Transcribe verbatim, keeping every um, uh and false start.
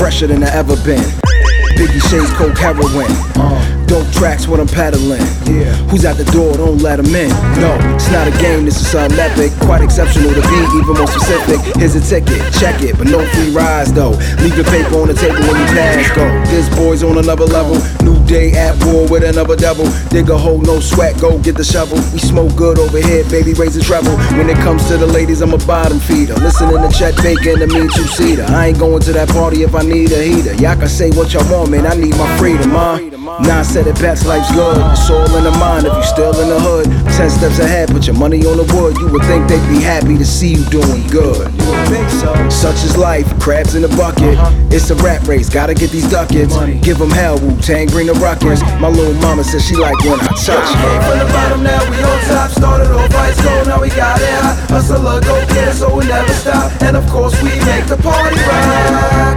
fresher than I ever been. Biggie Shades, coke, heroin. Uh, dope tracks when I'm peddling. Yeah. Who's at the door? Don't let him in. No, it's not a game, this is something epic. Quite exceptional to be even more specific. Here's a ticket, check it, but no free rides though. Leave your paper on the table when you pass go. This boy's on another level. New day at war with another devil. Dig a hole, no sweat, go get the shovel. We smoke good over here, baby, raise the treble. When it comes to the ladies, I'm a bottom feeder. Listening to Chet Baker and the mean two-seater. I ain't going to that party if I need a heater. Y'all can say what y'all want, man, I need my freedom, huh? Nah, said it best, life's good. It's all in the mind if you still in the hood. Ten steps ahead, put your money on the wood. You would think they'd be happy to see you doing good. You would think so. Such is life, crabs in the bucket. Uh-huh. It's a rat race, gotta get these ducats. Money. Give them hell, Wu-Tang, bring the ruckus. My little mama says she like when I touch. We came from the bottom, now we on top. Started off high school, now we got it hot. Hustler, go get it, so we never stop. And of course we make the party rock.